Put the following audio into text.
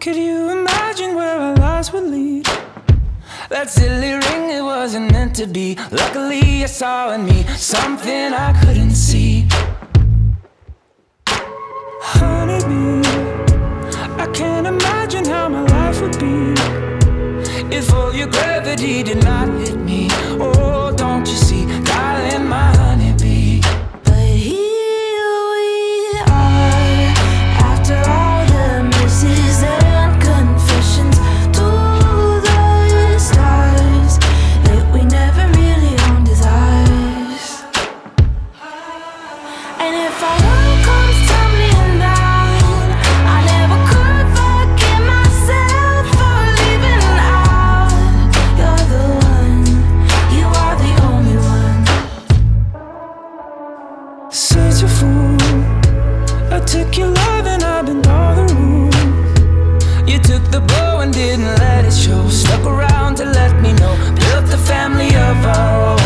Could you imagine where our lives would lead? That silly ring, it wasn't meant to be. Luckily I saw in me something I couldn't see. Honeybee, I can't imagine how my life would be if all your gravity did not hit me. Oh, don't you see, darling, my honeybee. But here we are, after all the misses and confessions to the stars that we never really owned as ours. And if our world comes tumbling down, I never could forgive myself for leaving out. You're the one, you are the only one. Such a fool, I took your love and I bent all the rules. You took the blow and didn't let it show. Stuck around to let me know. Built a family of our own.